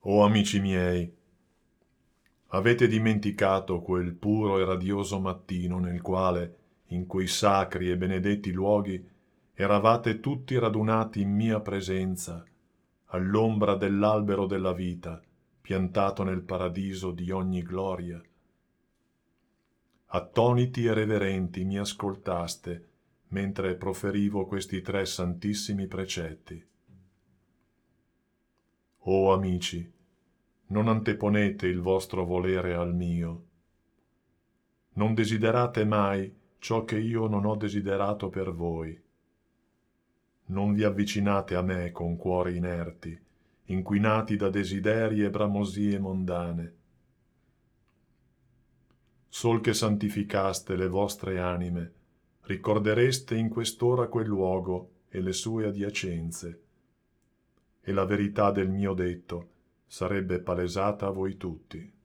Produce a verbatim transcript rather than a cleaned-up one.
O amici miei, avete dimenticato quel puro e radioso mattino nel quale, in quei sacri e benedetti luoghi, eravate tutti radunati in mia presenza, all'ombra dell'albero della vita, piantato nel paradiso di ogni gloria? Attoniti e reverenti mi ascoltaste mentre proferivo questi tre santissimi precetti. O amici, non anteponete il vostro volere al mio. Non desiderate mai ciò che io non ho desiderato per voi. Non vi avvicinate a me con cuori inerti, inquinati da desideri e bramosie mondane. Sol che santificaste le vostre anime, ricordereste in quest'ora quel luogo e le sue adiacenze, e la verità del mio detto sarebbe palesata a voi tutti.